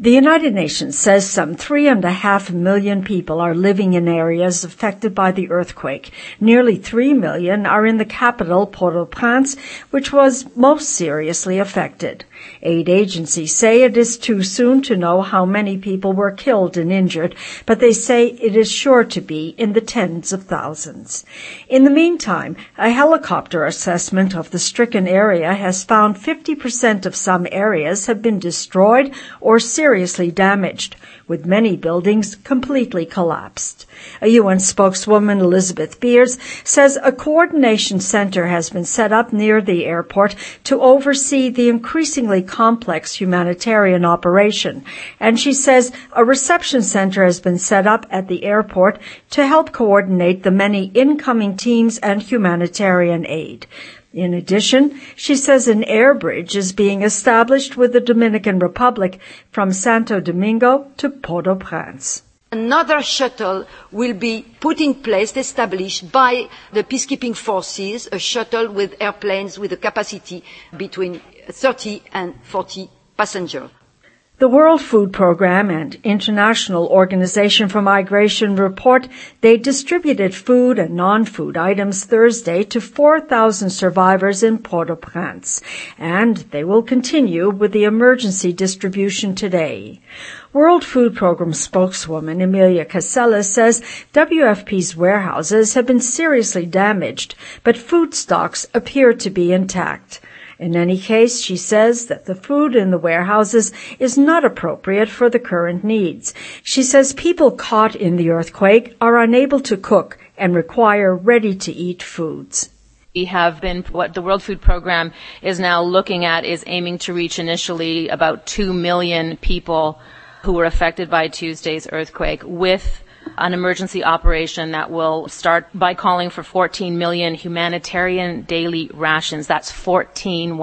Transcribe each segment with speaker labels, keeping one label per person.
Speaker 1: The United Nations says some 3.5 million people are living in areas affected by the earthquake. Nearly 3 million are in the capital, Port-au-Prince, which was most seriously affected. Aid agencies say it is too soon to know how many people were killed and injured, but they say it is sure to be in the tens of thousands. In the meantime, a helicopter assessment of the stricken area has found 50% of some areas have been destroyed or seriously damaged, with many buildings completely collapsed. A UN spokeswoman, Elizabeth Beers, says a coordination center has been set up near the airport to oversee the increasingly complex humanitarian operation. And she says a reception center has been set up at the airport to help coordinate the many incoming teams and humanitarian aid. In addition, she says an air bridge is being established with the Dominican Republic from Santo Domingo to Port-au-Prince.
Speaker 2: Another shuttle will be put in place, established by the peacekeeping forces, a shuttle with airplanes with a capacity between 30 and 40 passengers.
Speaker 1: The World Food Programme and International Organization for Migration report they distributed food and non-food items Thursday to 4,000 survivors in Port-au-Prince, and they will continue with the emergency distribution today. World Food Programme spokeswoman Emilia Casella says WFP's warehouses have been seriously damaged, but food stocks appear to be intact. In any case, she says that the food in the warehouses is not appropriate for the current needs. She says people caught in the earthquake are unable to cook and require ready-to-eat foods.
Speaker 3: We have been, what the World Food Programme is now looking at is aiming to reach initially about 2 million people who were affected by Tuesday's earthquake with an emergency operation that will start by calling for 14 million humanitarian daily rations. That's 14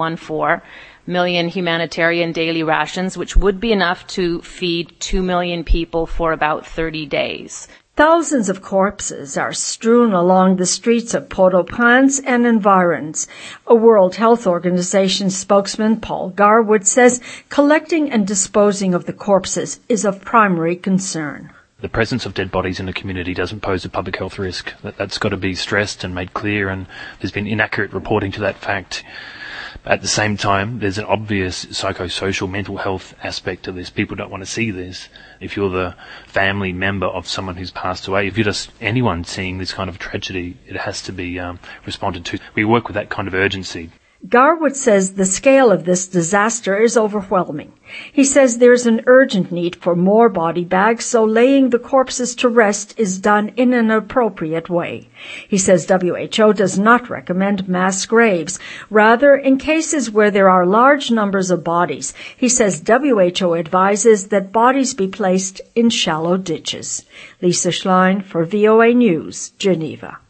Speaker 3: million humanitarian daily rations, which would be enough to feed 2 million people for about 30 days.
Speaker 1: Thousands of corpses are strewn along the streets of Port-au-Prince and environs. A World Health Organization spokesman, Paul Garwood, says collecting and disposing of the corpses is of primary concern.
Speaker 4: The presence of dead bodies in the community doesn't pose a public health risk. That's got to be stressed and made clear, and there's been inaccurate reporting to that fact. At the same time, there's an obvious psychosocial mental health aspect to this. People don't want to see this. If you're the family member of someone who's passed away, if you're just anyone seeing this kind of tragedy, it has to be responded to. We work with that kind of urgency.
Speaker 1: Garwood says the scale of this disaster is overwhelming. He says there's an urgent need for more body bags, so laying the corpses to rest is done in an appropriate way. He says WHO does not recommend mass graves. Rather, in cases where there are large numbers of bodies, he says WHO advises that bodies be placed in shallow ditches. Lisa Schlein for VOA News, Geneva.